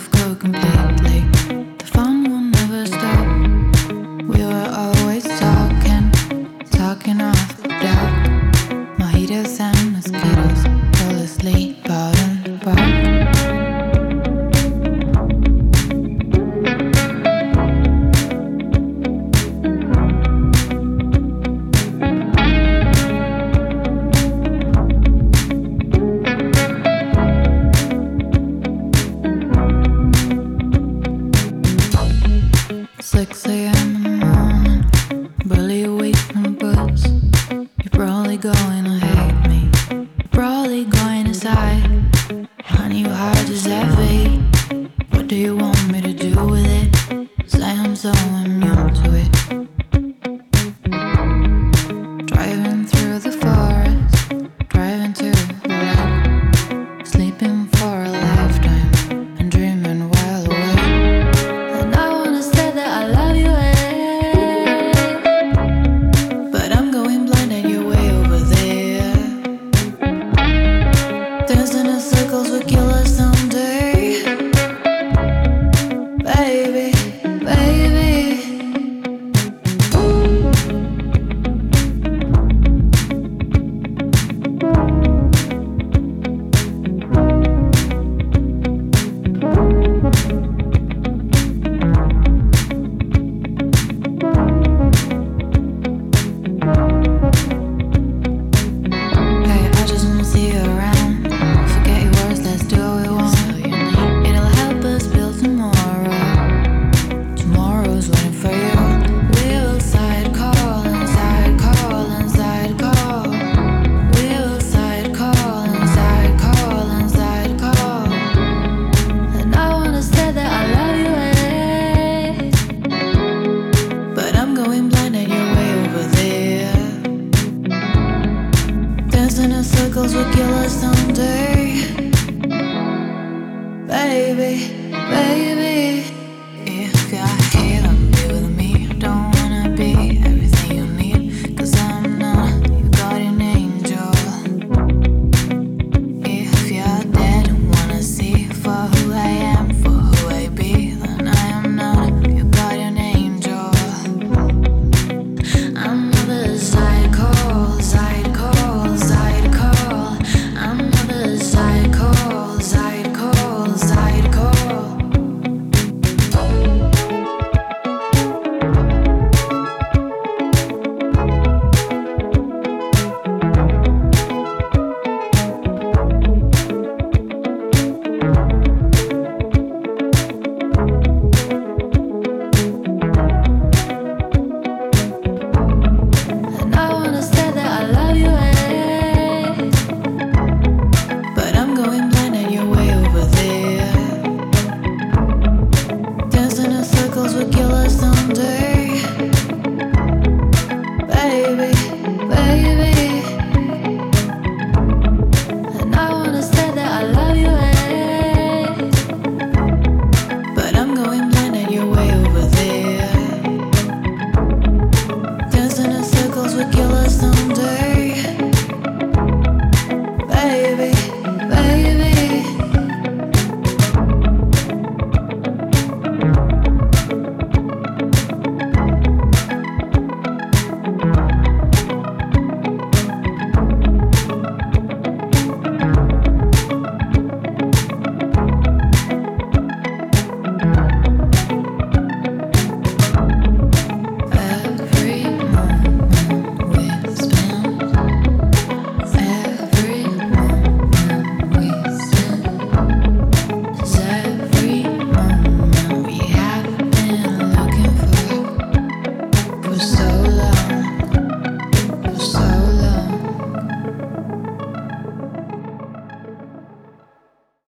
life go completely. The fun will never stop. We were always talking off the doubt. Mojitos and mosquitoes, fell asleep out in the park. Six a.m. in the morning, barely awake from the bus. You're probably going to hate me. You're probably going to sigh. Honey, your heart is heavy. What do you want me to do with it? Say I'm so immune to it. Driving through the forest, driving to the light, sleeping for a lifetime and dreaming while awake. And I wanna say that I love you, but I'm going blind and you're way over there. Dancing in circles will kill us someday. Baby, baby. Hey, I just wanna see you around. Forget your words, let's do what we want. It'll help us build tomorrow. Tomorrow's waiting for you. We'll side call and side call and side call. We'll side call and side call and side call. And I wanna say that I love you, but I'm going blind and you're way over there. Dancing in circles will kill us someday. Baby, baby. If you're here, then be with me. Don't wanna be everything you need, 'cause I'm not your guardian angel. If you're dead and wanna see for who I am, for who I be, then I am not your guardian angel. I'm the side call, side call, side call. I'm the side call, side call, side call. And I wanna say that I love you, but I'm going blind and you're way over there. Dancing in circles will kill us someday.